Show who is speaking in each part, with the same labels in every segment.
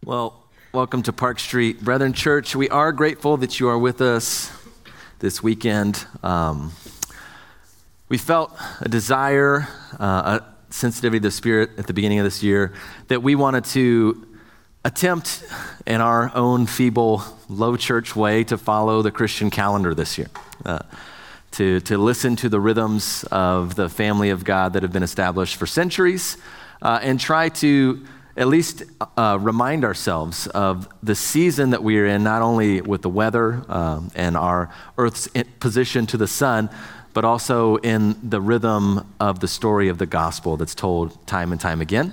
Speaker 1: Well, welcome to Park Street Brethren Church. We are grateful that you are with us this weekend. We felt a desire, a sensitivity to the Spirit at the beginning of this year that we wanted to attempt in our own feeble, low church way to follow the Christian calendar this year, to listen to the rhythms of the family of God that have been established for centuries, and try to at least remind ourselves of the season that we are in, not only with the weather and our Earth's position to the sun, but also in the rhythm of the story of the gospel that's told time and time again.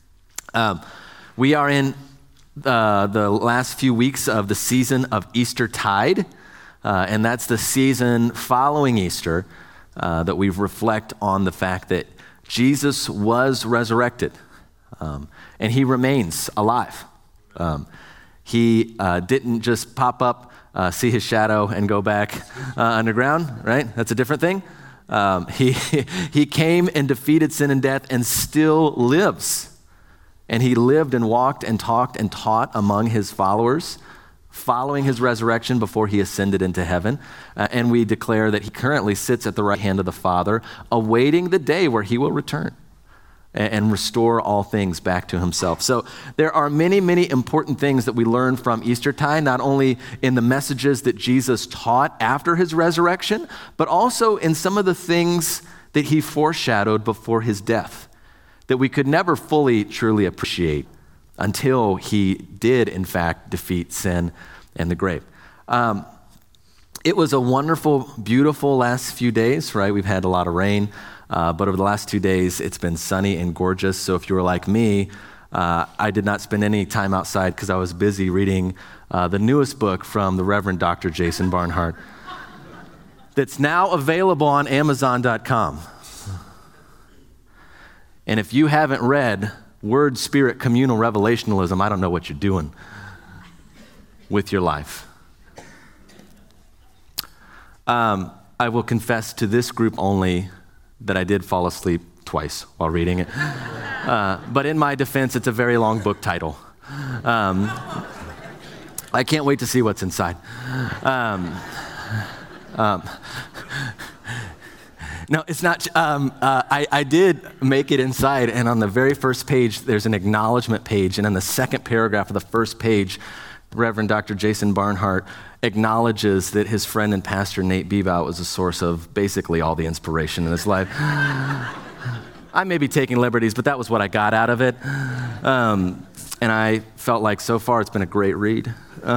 Speaker 1: We are in the last few weeks of the season of Eastertide, and that's the season following Easter that we reflect on the fact that Jesus was resurrected. And he remains alive. He didn't just pop up, see his shadow, and go back underground, right? That's a different thing. He came and defeated sin and death and still lives. And he lived and walked and talked and taught among his followers, following his resurrection before he ascended into heaven. And we declare that he currently sits at the right hand of the Father, awaiting the day where he will return and restore all things back to himself. So there are many, many important things that we learn from Eastertide, not only in the messages that Jesus taught after his resurrection, but also in some of the things that he foreshadowed before his death that we could never fully, truly appreciate until he did, in fact, defeat sin and the grave. It was a wonderful, beautiful last few days, right? We've had a lot of rain. But over the last 2 days, it's been sunny and gorgeous. So if you were like me, I did not spend any time outside because I was busy reading the newest book from the Reverend Dr. Jason Barnhart that's now available on Amazon.com. And if you haven't read Word, Spirit, Communal Revelationalism, I don't know what you're doing with your life. I will confess to this group only that I did fall asleep twice while reading it. But in my defense, it's a very long book title. I can't wait to see what's inside. No, it's not. I did make it inside, and on the very first page, there's an acknowledgement page, and in the second paragraph of the first page, Reverend Dr. Jason Barnhart acknowledges that his friend and pastor Nate Bebout was a source of basically all the inspiration in his life. I may be taking liberties, but that was what I got out of it. And I felt like so far it's been a great read.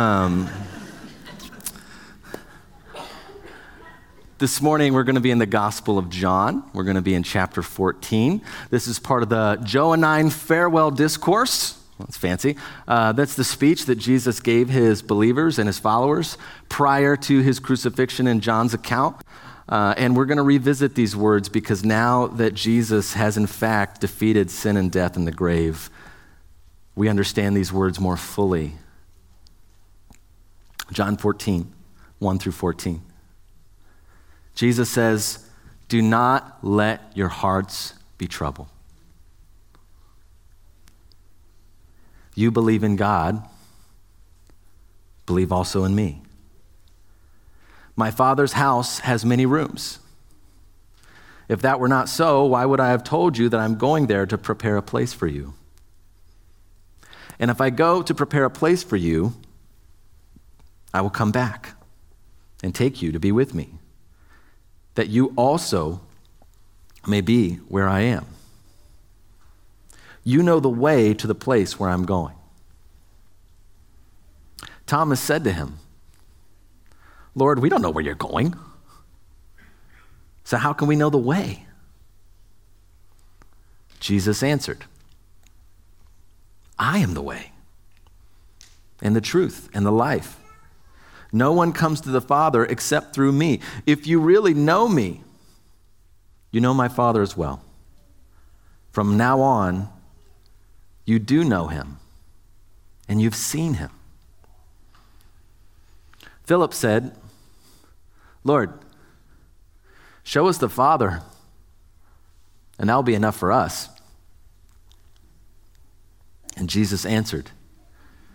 Speaker 1: This morning we're going to be in the Gospel of John. We're going to be in chapter 14. This is part of the Johannine Farewell Discourse. That's fancy. That's the speech that Jesus gave his believers and his followers prior to his crucifixion in John's account. And we're going to revisit these words because now that Jesus has in fact defeated sin and death in the grave, we understand these words more fully. John 14, 1 through 14. Jesus says, "Do not let your hearts be troubled. You believe in God, believe also in me. My Father's house has many rooms. If that were not so, why would I have told you that I'm going there to prepare a place for you? And if I go to prepare a place for you, I will come back and take you to be with me, that you also may be where I am. You know the way to the place where I'm going." Thomas said to him, "Lord, we don't know where you're going. So how can we know the way?" Jesus answered, "I am the way and the truth and the life. No one comes to the Father except through me. If you really know me, you know my Father as well. From now on, you do know him, and you've seen him." Philip said, "Lord, show us the Father, and that'll be enough for us." And Jesus answered,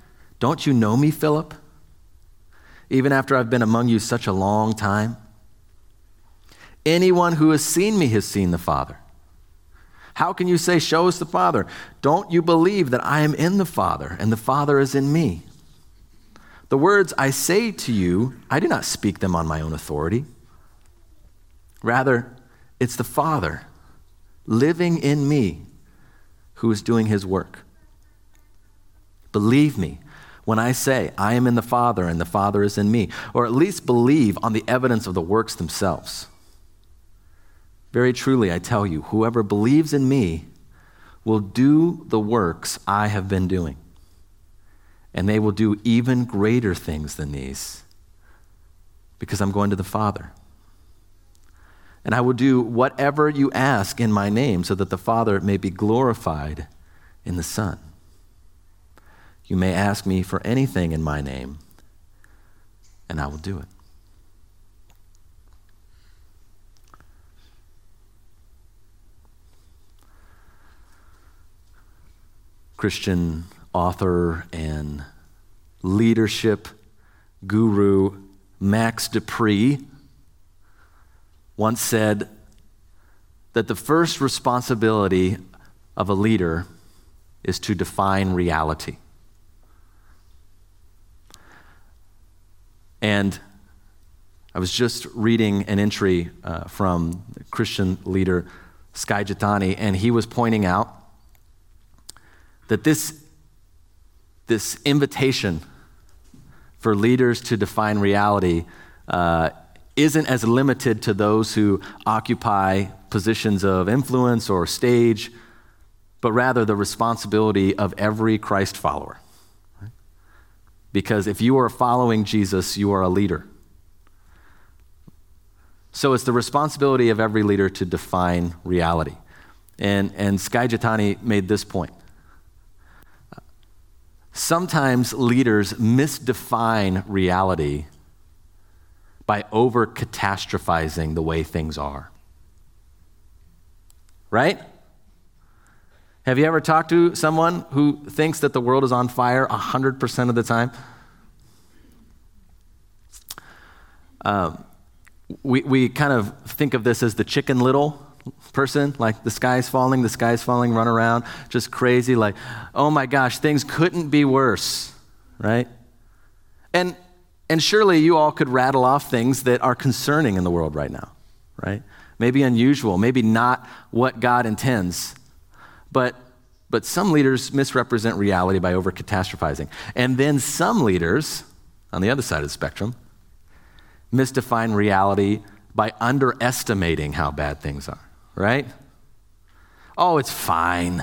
Speaker 1: Don't you know me, Philip? Even after I've been among you such a long time? Anyone who has seen me has seen the Father. How can you say, show us the Father? Don't you believe that I am in the Father and the Father is in me? The words I say to you, I do not speak them on my own authority. Rather, it's the Father living in me who is doing his work. Believe me when I say I am in the Father and the Father is in me, or at least believe on the evidence of the works themselves. Very truly, I tell you, whoever believes in me will do the works I have been doing, and they will do even greater things than these, because I'm going to the Father. And I will do whatever you ask in my name, so that the Father may be glorified in the Son. You may ask me for anything in my name, and I will do it. Christian author and leadership guru Max De Pree once said that the first responsibility of a leader is to define reality. And I was just reading an entry from Christian leader Skye Jethani, and he was pointing out that this invitation for leaders to define reality isn't as limited to those who occupy positions of influence or stage, but rather the responsibility of every Christ follower. Because if you are following Jesus, you are a leader. So it's the responsibility of every leader to define reality. And Skye Jethani made this point. Sometimes leaders misdefine reality by over-catastrophizing the way things are. Right? Have you ever talked to someone who thinks that the world is on fire 100% of the time? We kind of think of this as the Chicken Little person, like the sky's falling, run around, just crazy, like, oh my gosh, things couldn't be worse, right? And surely you all could rattle off things that are concerning in the world right now, right? Maybe unusual, maybe not what God intends. But some leaders misrepresent reality by over-catastrophizing. And then some leaders, on the other side of the spectrum, misdefine reality by underestimating how bad things are, right? Oh, it's fine.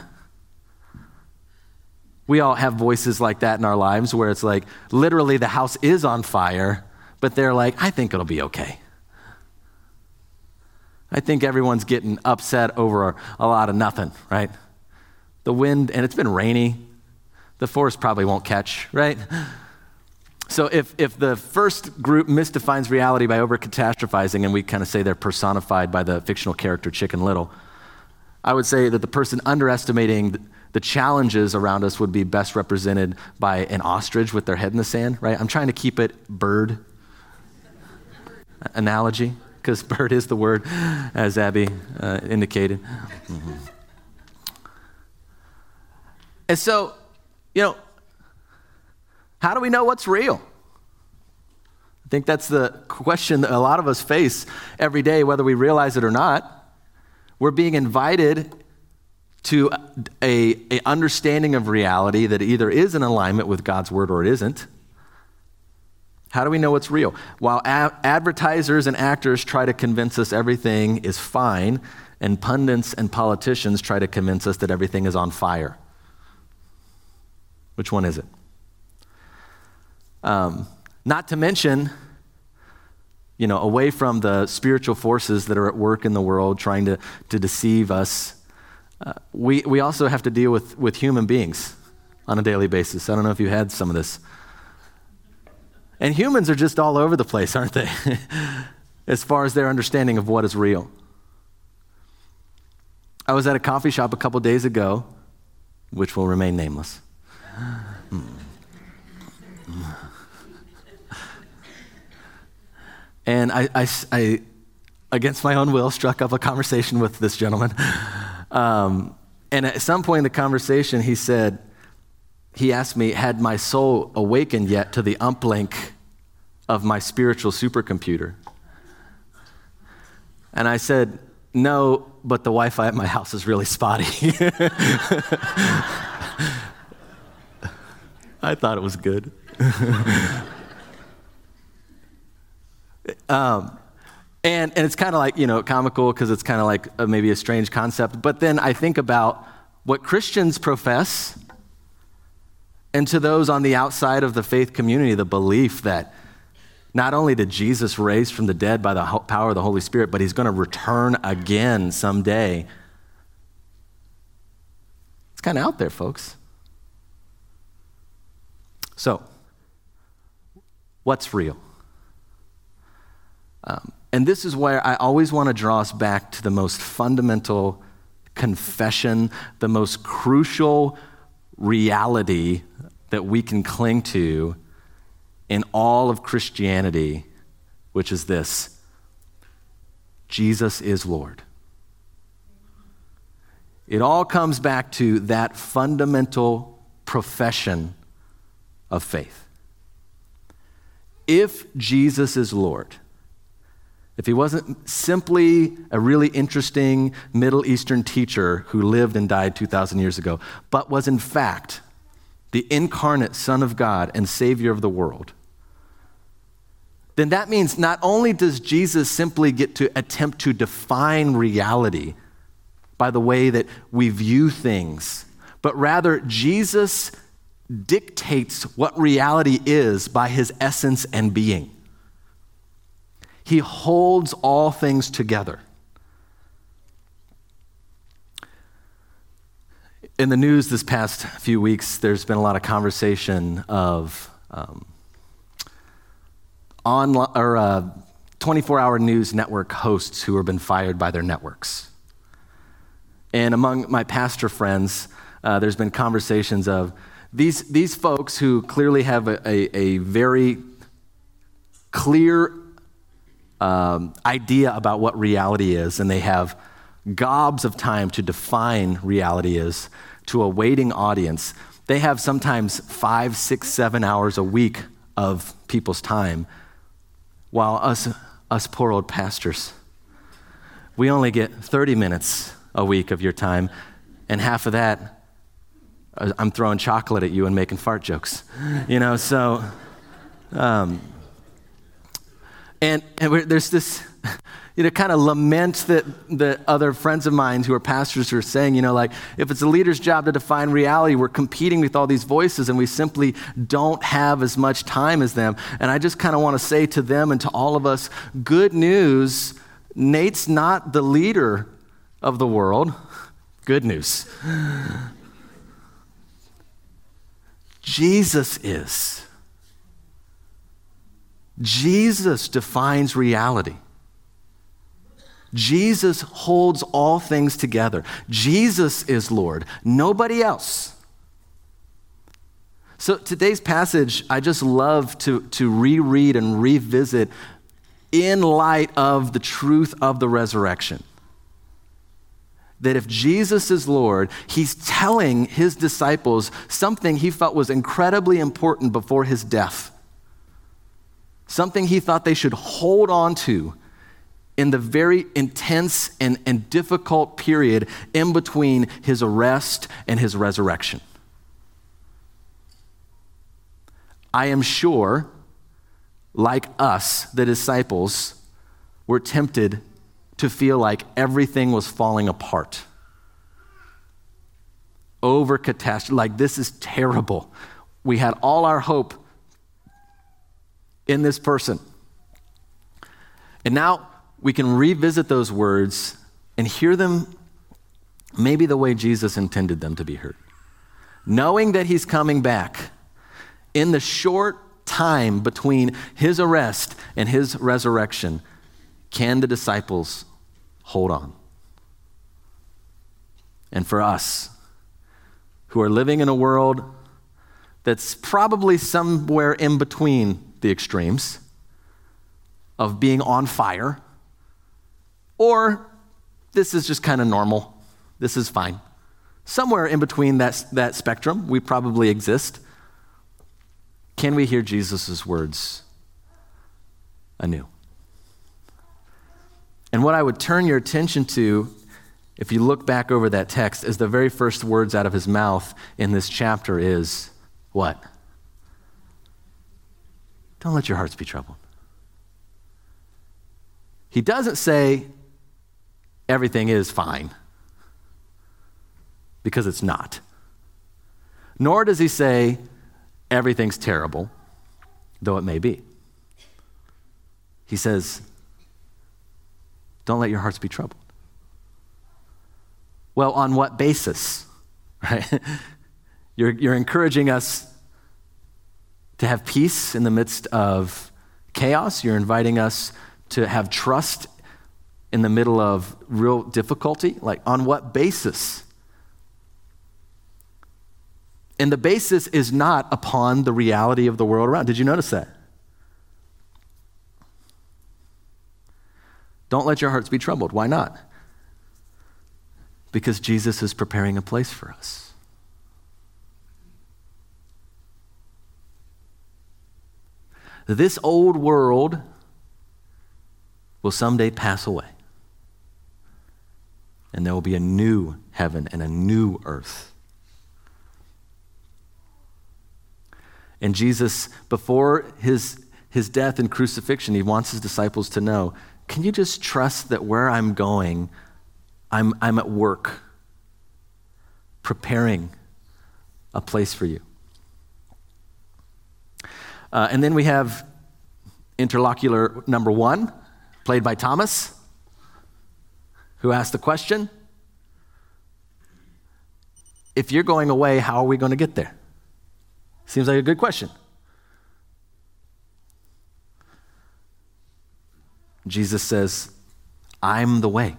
Speaker 1: We all have voices like that in our lives where it's like, literally the house is on fire, but they're like, I think it'll be okay. I think everyone's getting upset over a lot of nothing, right? The wind, and it's been rainy. The forest probably won't catch, right? So if the first group misdefines reality by over-catastrophizing, and we kind of say they're personified by the fictional character Chicken Little, I would say that the person underestimating the challenges around us would be best represented by an ostrich with their head in the sand, right? I'm trying to keep it bird analogy, because bird is the word, as Abby indicated. Mm-hmm. And so, how do we know what's real? I think that's the question that a lot of us face every day, whether we realize it or not. We're being invited to a understanding of reality that either is in alignment with God's word or it isn't. How do we know what's real? While advertisers and actors try to convince us everything is fine, and pundits and politicians try to convince us that everything is on fire. Which one is it? Not to mention, away from the spiritual forces that are at work in the world trying to deceive us, we also have to deal with human beings on a daily basis. I don't know if you had some of this. And humans are just all over the place, aren't they? As far as their understanding of what is real. I was at a coffee shop a couple days ago, which will remain nameless. And I against my own will, struck up a conversation with this gentleman. And at some point in the conversation, he asked me, had my soul awakened yet to the uplink of my spiritual supercomputer? And I said, no, but the Wi-Fi at my house is really spotty. I thought it was good. And it's kind of like, comical because it's kind of like maybe a strange concept. But then I think about what Christians profess, and to those on the outside of the faith community, the belief that not only did Jesus raise from the dead by the power of the Holy Spirit, but he's going to return again someday. It's kind of out there, folks. So, what's real? And this is where I always want to draw us back to the most fundamental confession, the most crucial reality that we can cling to in all of Christianity, which is this: Jesus is Lord. It all comes back to that fundamental profession of faith. If Jesus is Lord, if he wasn't simply a really interesting Middle Eastern teacher who lived and died 2,000 years ago, but was in fact the incarnate Son of God and Savior of the world, then that means not only does Jesus simply get to attempt to define reality by the way that we view things, but rather Jesus dictates what reality is by his essence and being. He holds all things together. In the news this past few weeks, there's been a lot of conversation of 24-hour news network hosts who have been fired by their networks. And among my pastor friends, there's been conversations of these folks who clearly have a very clear idea about what reality is, and they have gobs of time to define reality is to a waiting audience. They have sometimes 5, 6, 7 hours a week of people's time, while us poor old pastors, we only get 30 minutes a week of your time, and half of that, I'm throwing chocolate at you and making fart jokes. So... And there's this, kind of lament that other friends of mine who are pastors who are saying, if it's a leader's job to define reality, we're competing with all these voices and we simply don't have as much time as them. And I just kind of want to say to them and to all of us, good news, Nate's not the leader of the world. Good news. Jesus is. Jesus defines reality. Jesus holds all things together. Jesus is Lord, nobody else. So today's passage, I just love to reread and revisit in light of the truth of the resurrection. That if Jesus is Lord, he's telling his disciples something he felt was incredibly important before his death. Something he thought they should hold on to in the very intense and difficult period in between his arrest and his resurrection. I am sure, like us, the disciples were tempted to feel like everything was falling apart. Over catastrophe, like this is terrible. We had all our hope in this person. And now we can revisit those words and hear them maybe the way Jesus intended them to be heard. Knowing that he's coming back in the short time between his arrest and his resurrection, can the disciples hold on? And for us, who are living in a world that's probably somewhere in between the extremes, of being on fire, or this is just kind of normal. This is fine. Somewhere in between that spectrum, we probably exist. Can we hear Jesus' words anew? And what I would turn your attention to, if you look back over that text, is the very first words out of his mouth in this chapter is what? Don't let your hearts be troubled. He doesn't say everything is fine, because it's not. Nor does he say everything's terrible, though it may be. He says, don't let your hearts be troubled. Well, on what basis? Right? You're encouraging us to have peace in the midst of chaos. You're inviting us to have trust in the middle of real difficulty. Like, on what basis? And the basis is not upon the reality of the world around. Did you notice that? Don't let your hearts be troubled. Why not? Because Jesus is preparing a place for us. This old world will someday pass away. And there will be a new heaven and a new earth. And Jesus, before his death and crucifixion, he wants his disciples to know, can you just trust that where I'm going, I'm at work preparing a place for you. And then we have interlocutor number 1, played by Thomas, who asked the question, if you're going away, how are we going to get there? Seems like a good question. Jesus says, I'm the way.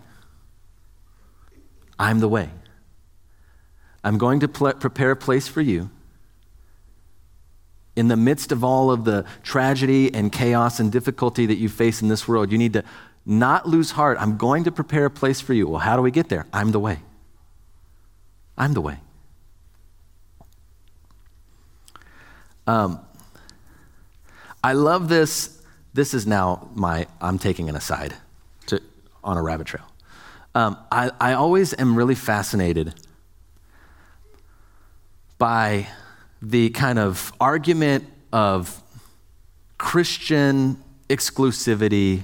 Speaker 1: I'm the way. I'm going to prepare a place for you. In the midst of all of the tragedy and chaos and difficulty that you face in this world, you need to not lose heart. I'm going to prepare a place for you. Well, how do we get there? I'm the way. I'm the way. I love this. This is now I'm taking an aside on a rabbit trail. I always am really fascinated by the kind of argument of Christian exclusivity,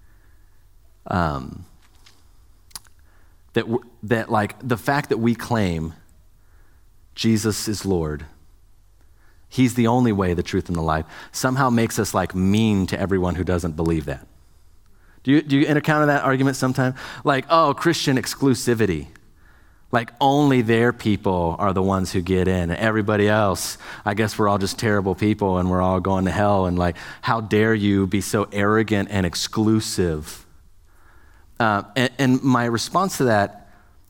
Speaker 1: that like the fact that we claim Jesus is Lord, he's the only way, the truth, and the life, somehow makes us like mean to everyone who doesn't believe that. Do you encounter that argument sometime? Like, oh, Christian exclusivity. Like only their people are the ones who get in. And everybody else, I guess we're all just terrible people and we're all going to hell. And like, how dare you be so arrogant and exclusive? And my response to that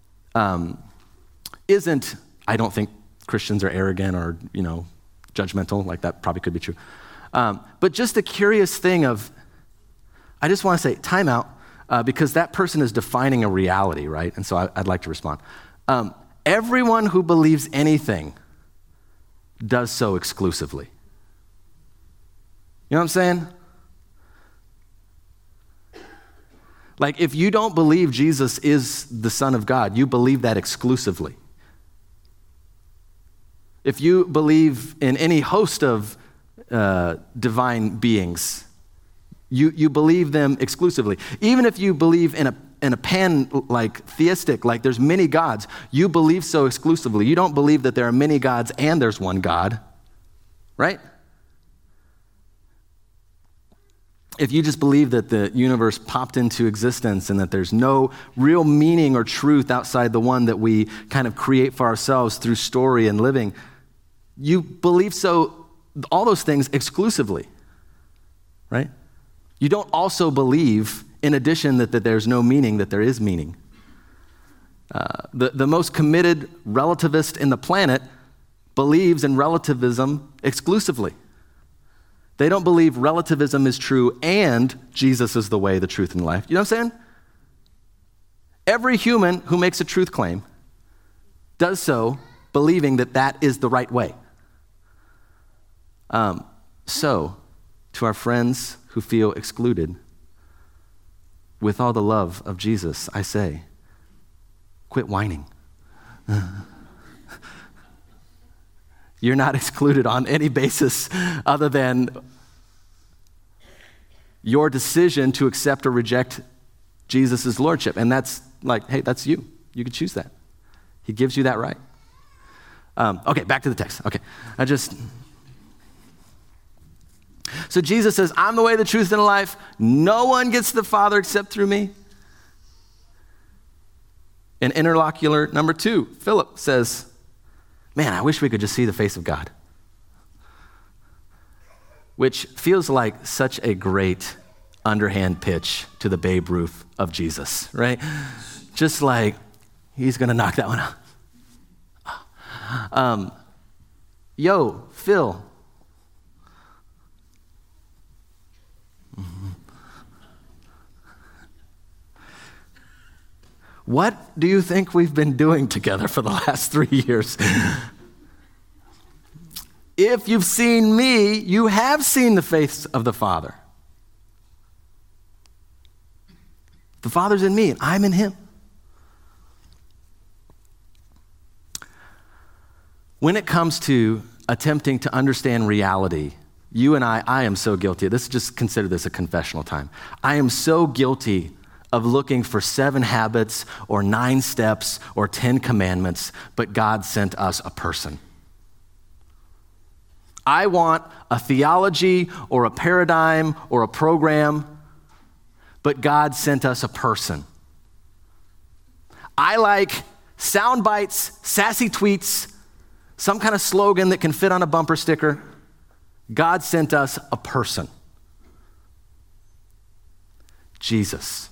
Speaker 1: isn't, I don't think Christians are arrogant or, judgmental. Like that probably could be true. But just the curious thing of, I just want to say, time out, because that person is defining a reality, right? And so I'd like to respond. Everyone who believes anything does so exclusively. You know what I'm saying? Like, if you don't believe Jesus is the Son of God, you believe that exclusively. If you believe in any host of divine beings, you believe them exclusively. Even if you believe in a pan, like theistic, like there's many gods, you believe so exclusively. You don't believe that there are many gods and there's one God, right? If you just believe that the universe popped into existence and that there's no real meaning or truth outside the one that we kind of create for ourselves through story and living, you believe so, all those things exclusively, right? You don't also believe, in addition, that there's no meaning, that there is meaning. The most committed relativist in the planet believes in relativism exclusively. They don't believe relativism is true and Jesus is the way, the truth, and the life. You know what I'm saying? Every human who makes a truth claim does so believing that that is the right way. So, to our friends who feel excluded, with all the love of Jesus, I say, quit whining. You're not excluded on any basis other than your decision to accept or reject Jesus' lordship. And that's like, hey, that's you. You can choose that. He gives you that right. Okay, back to the text. Okay, So Jesus says, I'm the way, the truth, and the life. No one gets to the Father except through me. And interlocutor number 2, Philip says, man, I wish we could just see the face of God. Which feels like such a great underhand pitch to the Babe Ruth of Jesus, right? Just like, he's going to knock that one out. Yo, Phil. What do you think we've been doing together for the last 3 years? If you've seen me, you have seen the face of the Father. The Father's in me, and I'm in him. When it comes to attempting to understand reality, you and I am so guilty. Just consider this a confessional time. I am so guilty of looking for 7 habits or 9 steps or 10 commandments, but God sent us a person. I want a theology or a paradigm or a program, but God sent us a person. I like sound bites, sassy tweets, some kind of slogan that can fit on a bumper sticker. God sent us a person. Jesus.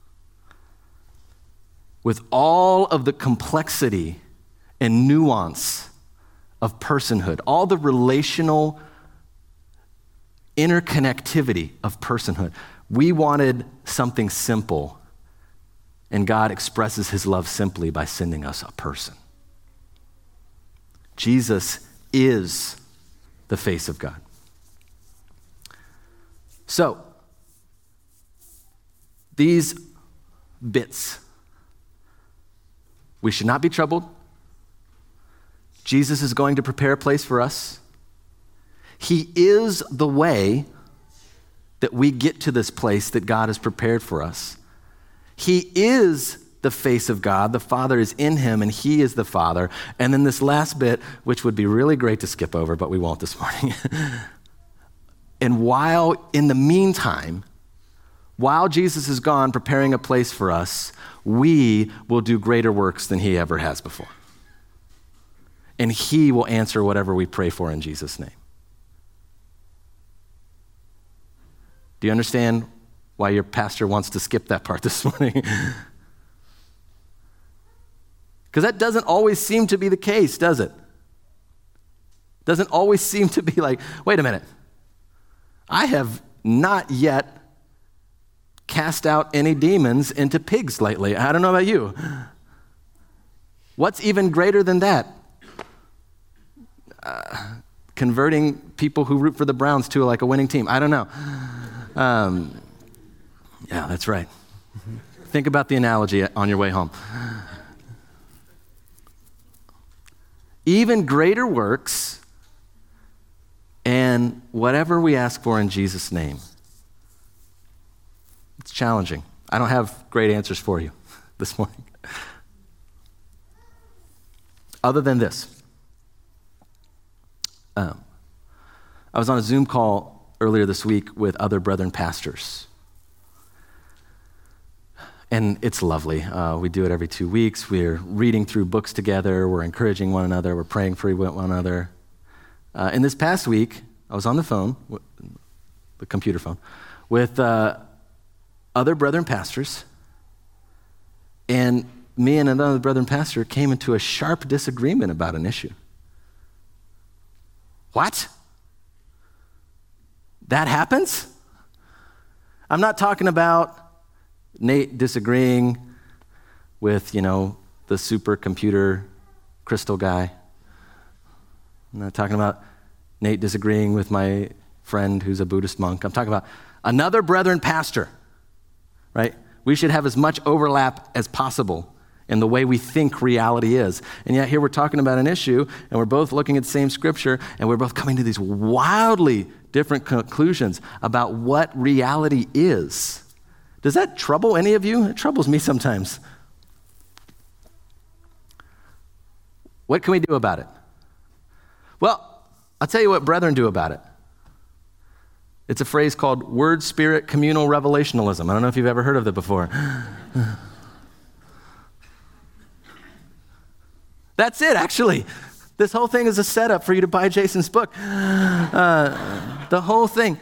Speaker 1: With all of the complexity and nuance of personhood, all the relational interconnectivity of personhood. We wanted something simple, and God expresses his love simply by sending us a person. Jesus is the face of God. So, these bits, we should not be troubled. Jesus is going to prepare a place for us. He is the way that we get to this place that God has prepared for us. He is the face of God. The Father is in him, and he is the Father. And then this last bit, which would be really great to skip over, but we won't this morning. And while in the meantime, while Jesus is gone preparing a place for us, we will do greater works than he ever has before. And he will answer whatever we pray for in Jesus' name. Do you understand why your pastor wants to skip that part this morning? Because that doesn't always seem to be the case, does it? Doesn't always seem to be like, wait a minute. I have not yet cast out any demons into pigs lately. I don't know about you. What's even greater than that? Converting people who root for the Browns to like a winning team. I don't know. Yeah, that's right. Think about the analogy on your way home. Even greater works and whatever we ask for in Jesus' name. It's challenging. I don't have great answers for you this morning. Other than this. I was on a Zoom call earlier this week with other brethren pastors. And it's lovely. We do it every 2 weeks. We're reading through books together. We're encouraging one another. We're praying for one another. And this past week, I was on the phone, the computer phone, with other brethren pastors. And me and another brethren pastor came into a sharp disagreement about an issue. What? That happens? I'm not talking about Nate disagreeing with, the supercomputer crystal guy. I'm not talking about Nate disagreeing with my friend who's a Buddhist monk. I'm talking about another brethren pastor, right? We should have as much overlap as possible in the way we think reality is. And yet here we're talking about an issue, and we're both looking at the same scripture, and we're both coming to these wildly different conclusions about what reality is. Does that trouble any of you? It troubles me sometimes. What can we do about it? Well, I'll tell you what brethren do about it. It's a phrase called word, spirit, communal revelationalism. I don't know if you've ever heard of it before. That's it, actually. This whole thing is a setup for you to buy Jason's book. The whole thing.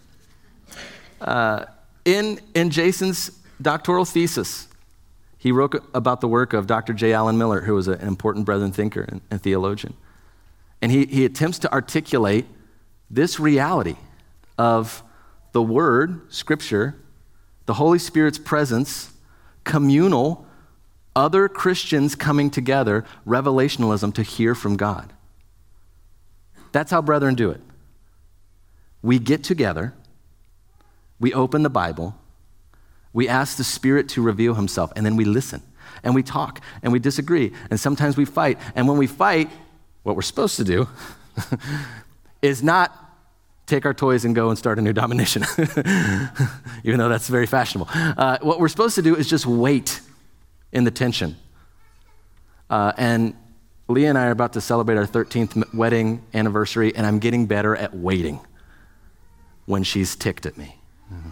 Speaker 1: In Jason's doctoral thesis, he wrote about the work of Dr. J. Allen Miller, who was an important brethren thinker and theologian. And he attempts to articulate this reality of the Word, Scripture, the Holy Spirit's presence, communal, other Christians coming together, revelationalism to hear from God. That's how brethren do it. We get together, we open the Bible, we ask the Spirit to reveal himself, and then we listen, and we talk, and we disagree, and sometimes we fight. And when we fight, what we're supposed to do is not take our toys and go and start a new domination, even though that's very fashionable. What we're supposed to do is just wait in the tension. And Leah and I are about to celebrate our 13th wedding anniversary, and I'm getting better at waiting when she's ticked at me.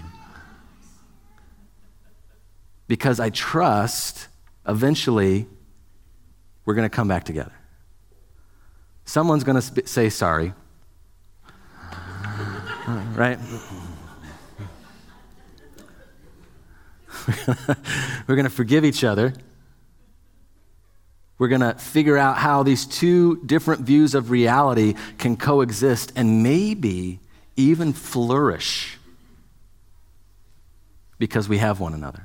Speaker 1: Because I trust eventually we're going to come back together. Someone's going to say sorry, right? We're going to forgive each other. We're going to figure out how these two different views of reality can coexist and maybe even flourish because we have one another.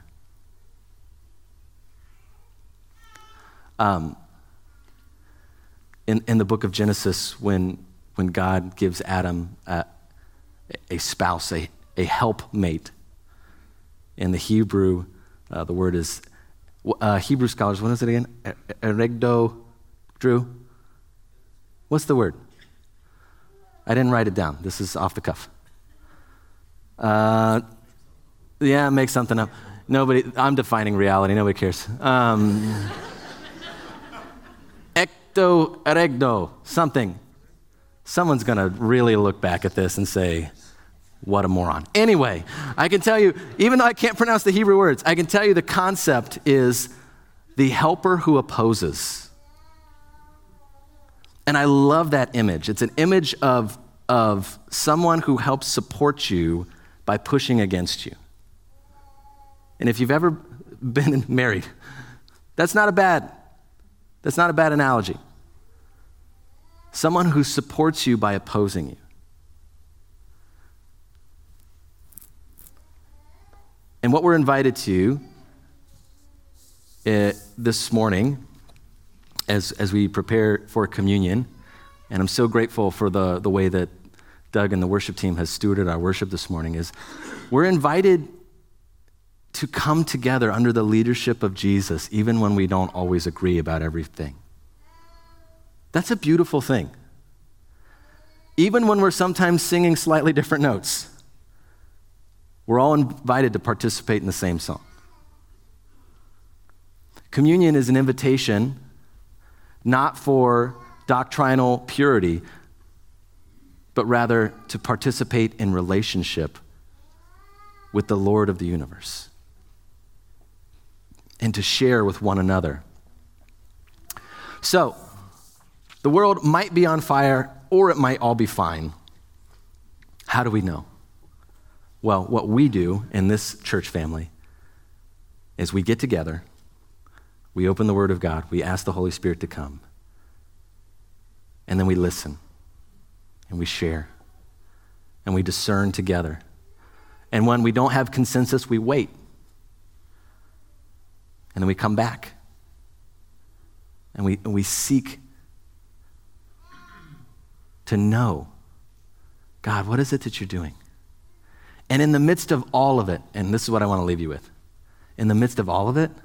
Speaker 1: In the book of Genesis, when God gives Adam a spouse, a helpmate, in the Hebrew, the word is, Hebrew scholars, what is it again? Eregdo, Drew? What's the word? I didn't write it down. This is off the cuff. Yeah, make something up. I'm defining reality. Nobody cares. Eregdo, something. Someone's going to really look back at this and say, what a moron. Anyway, I can tell you, even though I can't pronounce the Hebrew words, I can tell you the concept is the helper who opposes. And I love that image. It's an image of someone who helps support you by pushing against you. And if you've ever been married, that's not a bad analogy. Someone who supports you by opposing you. And what we're invited to this morning as we prepare for communion, and I'm so grateful for the way that Doug and the worship team has stewarded our worship this morning, is we're invited to come together under the leadership of Jesus, even when we don't always agree about everything. That's a beautiful thing. Even when we're sometimes singing slightly different notes, we're all invited to participate in the same song. Communion is an invitation not for doctrinal purity, but rather to participate in relationship with the Lord of the universe and to share with one another. So, the world might be on fire or it might all be fine. How do we know? Well, what we do in this church family is we get together, we open the Word of God, we ask the Holy Spirit to come, and then we listen, and we share, and we discern together. And when we don't have consensus, we wait. And then we come back. And we seek to know, God, what is it that you're doing? And in the midst of all of it, and this is what I want to leave you with, in the midst of all of it,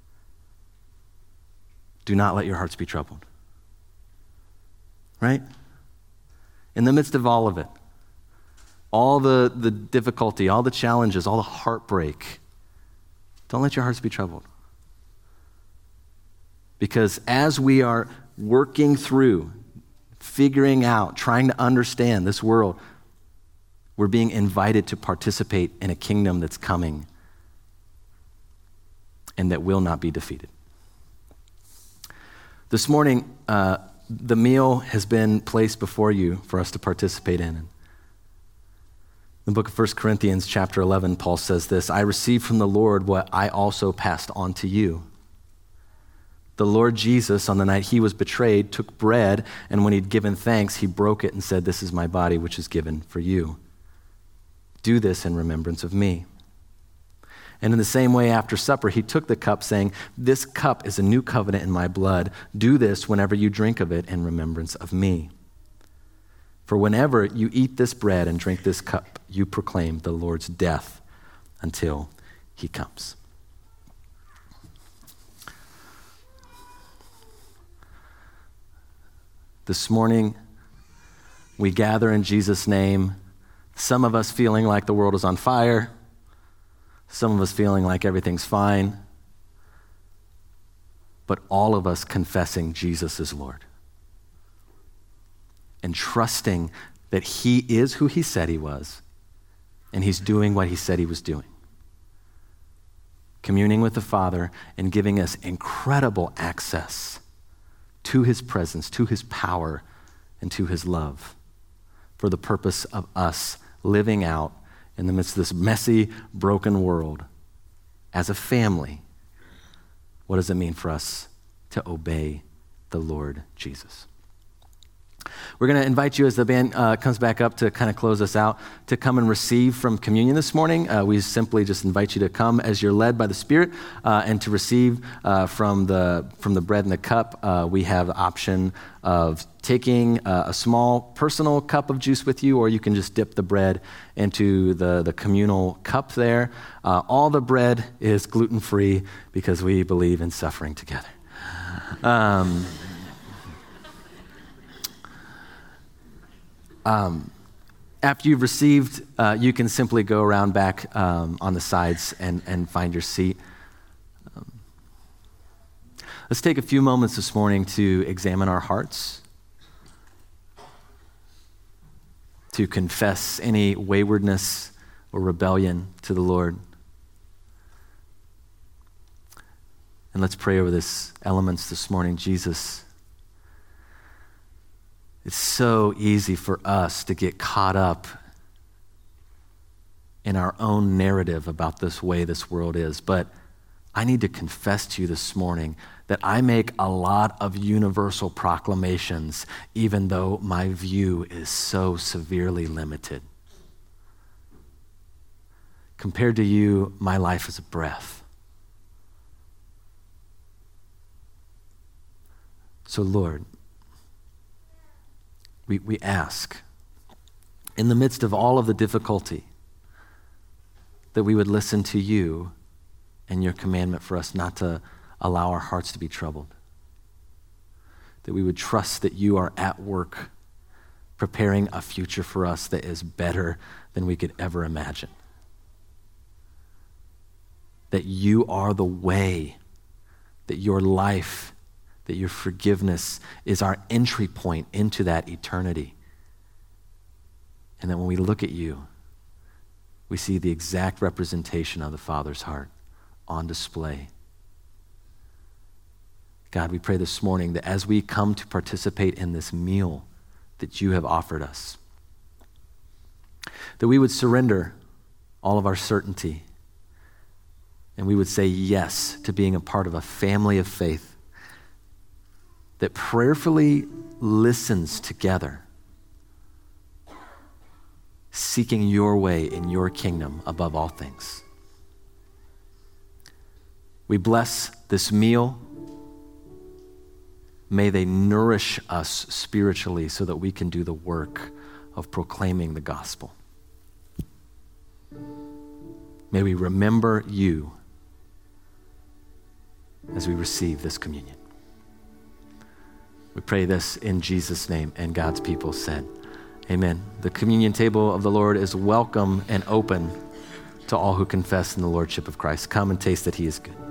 Speaker 1: do not let your hearts be troubled. Right? In the midst of all of it, all the difficulty, all the challenges, all the heartbreak, don't let your hearts be troubled. Because as we are working through, figuring out, trying to understand this world, we're being invited to participate in a kingdom that's coming and that will not be defeated. This morning, the meal has been placed before you for us to participate in. In the book of 1 Corinthians chapter 11, Paul says this, I received from the Lord what I also passed on to you. The Lord Jesus, on the night he was betrayed, took bread, and when he'd given thanks, he broke it and said, this is my body, which is given for you. Do this in remembrance of me. And in the same way, after supper, he took the cup, saying, this cup is a new covenant in my blood. Do this whenever you drink of it in remembrance of me. For whenever you eat this bread and drink this cup, you proclaim the Lord's death until he comes. This morning, we gather in Jesus' name, some of us feeling like the world is on fire, some of us feeling like everything's fine, but all of us confessing Jesus is Lord and trusting that he is who he said he was and he's doing what he said he was doing. Communing with the Father and giving us incredible access to his presence, to his power, and to his love for the purpose of us living out in the midst of this messy, broken world as a family. What does it mean for us to obey the Lord Jesus? We're going to invite you as the band comes back up to kind of close us out to come and receive from communion this morning. We simply just invite you to come as you're led by the Spirit and to receive from the bread and the cup. We have the option of taking a small personal cup of juice with you, or you can just dip the bread into the communal cup there. All the bread is gluten-free because we believe in suffering together. After you've received, you can simply go around back on the sides and find your seat. Let's take a few moments this morning to examine our hearts, to confess any waywardness or rebellion to the Lord. And let's pray over these elements this morning. Jesus, it's so easy for us to get caught up in our own narrative about this way this world is. But I need to confess to you this morning that I make a lot of universal proclamations, even though my view is so severely limited. Compared to you, my life is a breath. So, Lord, we ask, in the midst of all of the difficulty, that we would listen to you and your commandment for us not to allow our hearts to be troubled. That we would trust that you are at work preparing a future for us that is better than we could ever imagine. That you are the way, that your life, that your forgiveness is our entry point into that eternity. And that when we look at you, we see the exact representation of the Father's heart on display. God, we pray this morning that as we come to participate in this meal that you have offered us, that we would surrender all of our certainty and we would say yes to being a part of a family of faith that prayerfully listens together, seeking your way in your kingdom above all things. We bless this meal. May they nourish us spiritually so that we can do the work of proclaiming the gospel. May we remember you as we receive this communion. We pray this in Jesus' name, and God's people said, amen. The communion table of the Lord is welcome and open to all who confess in the Lordship of Christ. Come and taste that he is good.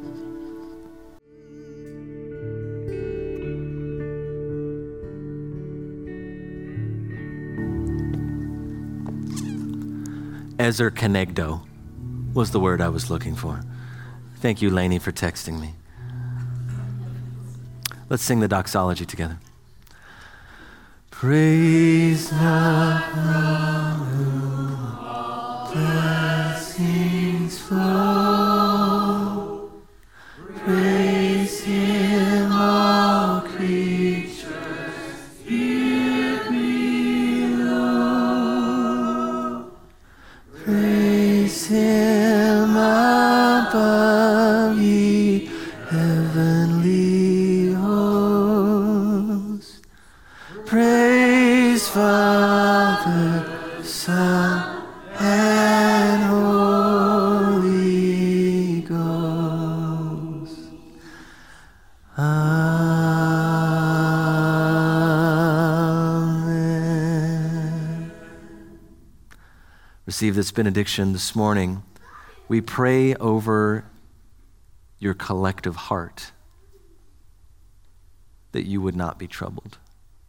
Speaker 1: Ezer Kenegdo was the word I was looking for. Thank you, Lainey, for texting me. Let's sing the doxology together. Praise not from whom all blessings flow. Praise him, all creatures here below. Praise him above, ye heavenly hosts. Praise Father, Son, and Holy Ghost. Amen. Receive this benediction this morning. We pray over your collective heart that you would not be troubled,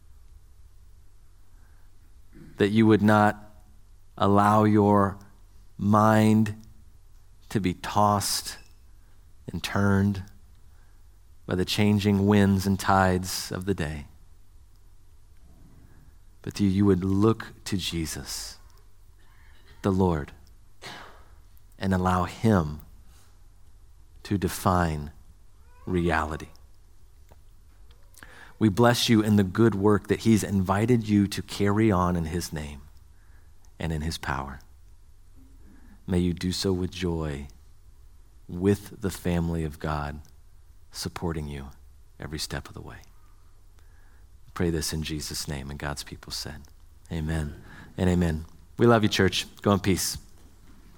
Speaker 1: that you would not allow your mind to be tossed and turned by the changing winds and tides of the day, but that you would look to Jesus, the Lord, and allow him to define reality. We bless you in the good work that he's invited you to carry on in his name and in his power. May you do so with joy, with the family of God supporting you every step of the way. Pray this in Jesus' name, and God's people said, amen and amen. We love you, church. Go in peace.